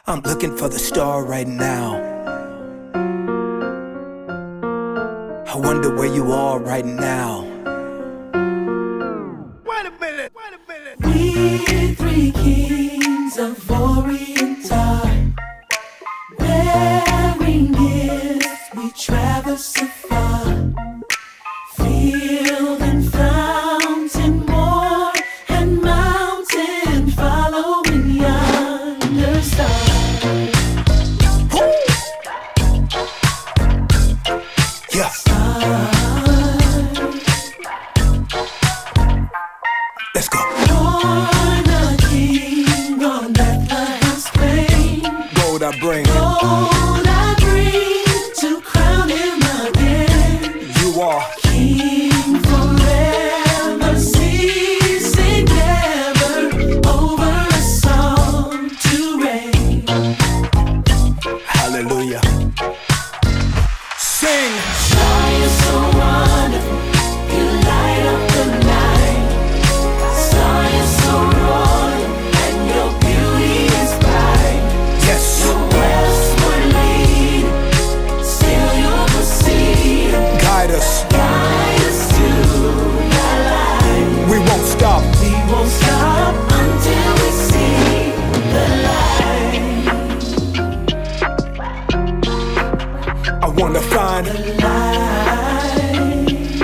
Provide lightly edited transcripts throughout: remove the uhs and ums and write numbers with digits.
I'm looking for the star right now. I wonder where you are right now. Wait a minute, wait a minute. We three kings of Orient are wearing gifts, we traverse afar. Field and fountain, moor and mountain, following yonder star. Yeah. Let's go. Born a king on Bethlehem's plain. Gold I bring. Gold I bring to crown him again. You are King forever, ceasing never, over a song to reign. hallelujah. Sing. Star, you're so wonderful, you light up the night. Star, you're so royal, and your beauty is bright. Yes. Your westward lead, still you'll proceed. Guide us. Guide us to the light. We won't stop. We won't stop until we see the light. I wanna find Light.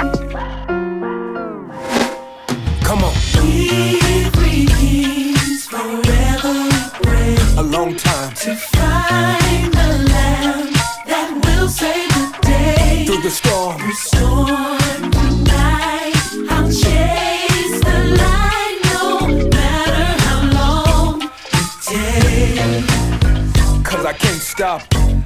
Come on. We three kings forever pray A long time. to find the Lamb that will save the day. Through the storm. Through storm, through night, I'll chase the light, no matter how long it takes. 'Cause I can't stop.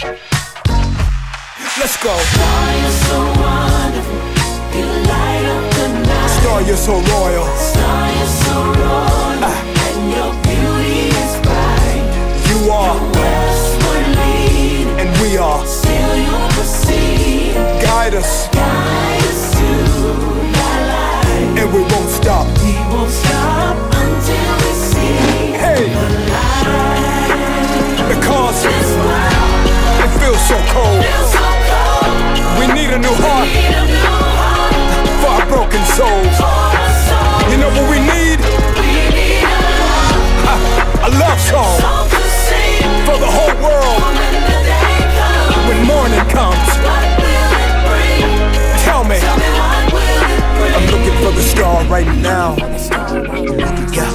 Let's go. Star, you're so wonderful, you light up the night. Star, you're so royal. Star, you're so royal, and your beauty is bright. You are, Westward lead, and we are. still you'll proceed. Guide us, Guide us to the light. and we won't stop. We won't stop until we see Hey, the light. because This world it feels so cold. feels so cold. We need a new heart Need a new heart for our broken souls. for us all. You know what we need? We need A love song song to sing for the whole world when the day comes. when morning comes. What will it bring? Tell me, Tell me what will it bring? I'm looking for the star right now. Yeah.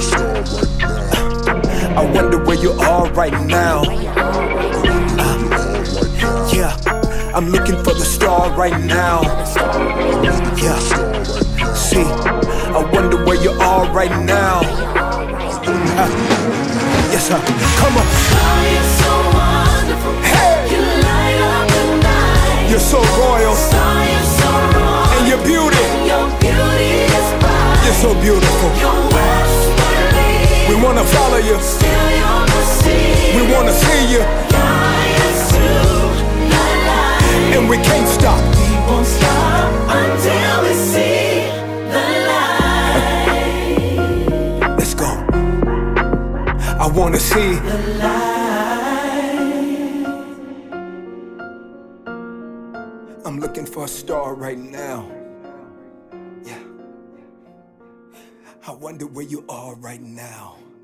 I wonder where you are right now. Yeah, I'm looking for the star right now. Yeah. See, I wonder where you are right now. Yes, sir. Come on. Star, you're so wonderful. Hey, You light up the night. you're so royal, Star, you're so royal. and your beauty, Your beauty is bright. you're so beautiful. Your westward lead, We wanna follow you. still you'll proceed. We wanna see you, Guide us to the light. and we can't stop. We won't stop until we see the light. Let's go. I wanna see. The light. I'm looking for a star right now. Yeah. I wonder where you are right now.